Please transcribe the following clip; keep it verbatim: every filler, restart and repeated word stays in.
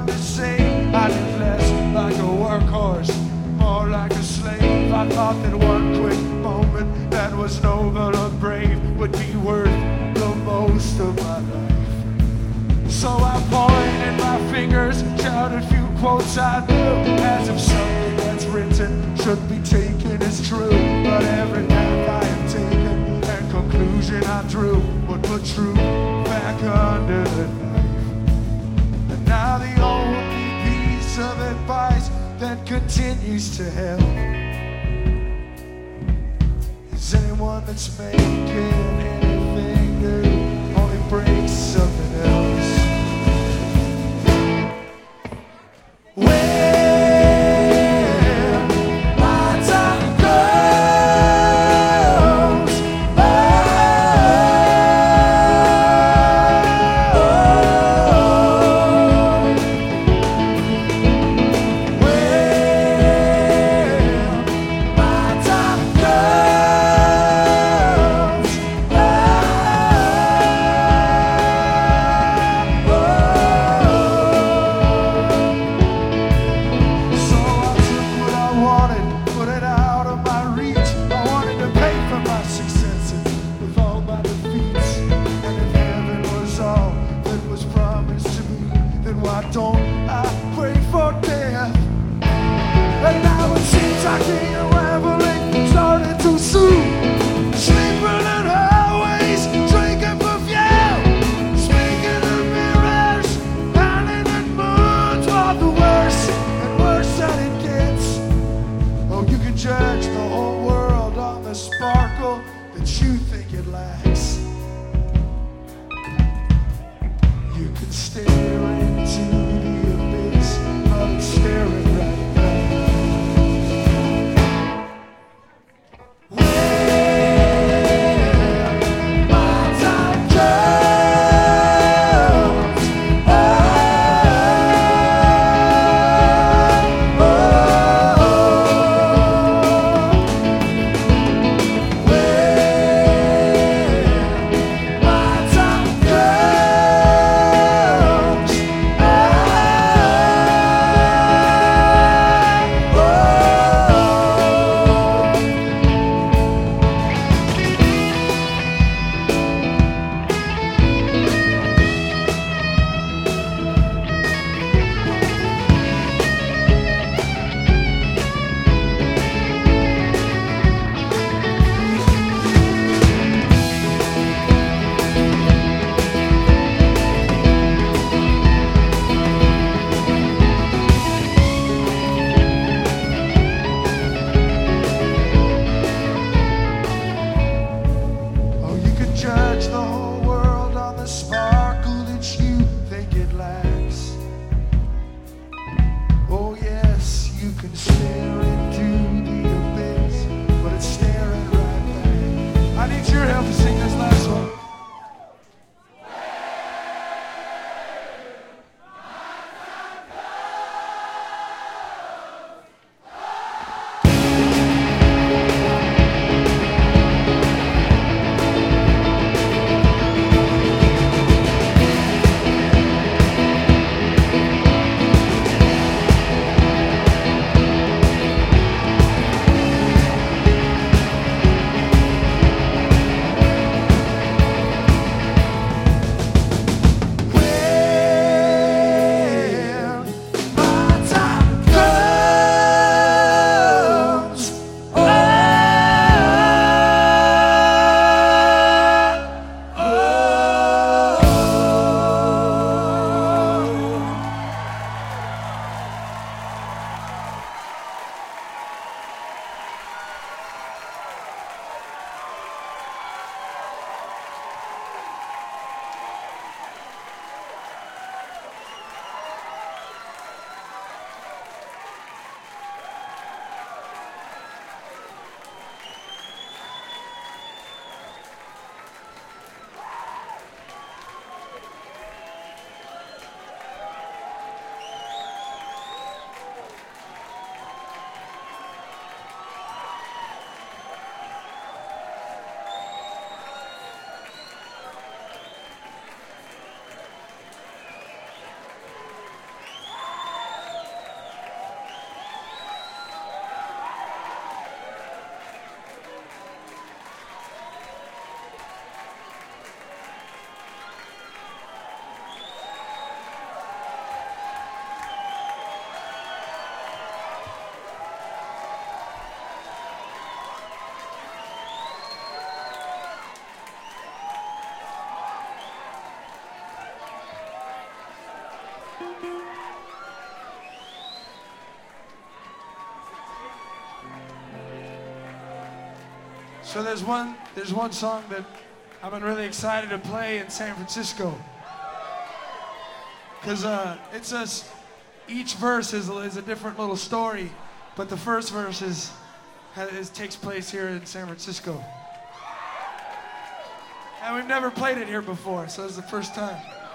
hard to say. I live less like a workhorse, more like a slave. I thought that one quick moment that was noble or brave would be worth the most of my life. So I pointed my fingers, shouted a few quotes I knew, as if something that's written should be taken as true. But every path I have taken and conclusion I drew would put truth back under the knife. And now the only piece of advice that continues to help is anyone that's making anything new only breaks something else. So there's one, there's one song that I've been really excited to play in San Francisco. Cause uh, it's a, each verse is, is a different little story, but the first verse is, is takes place here in San Francisco. And we've never played it here before, so it's the first time.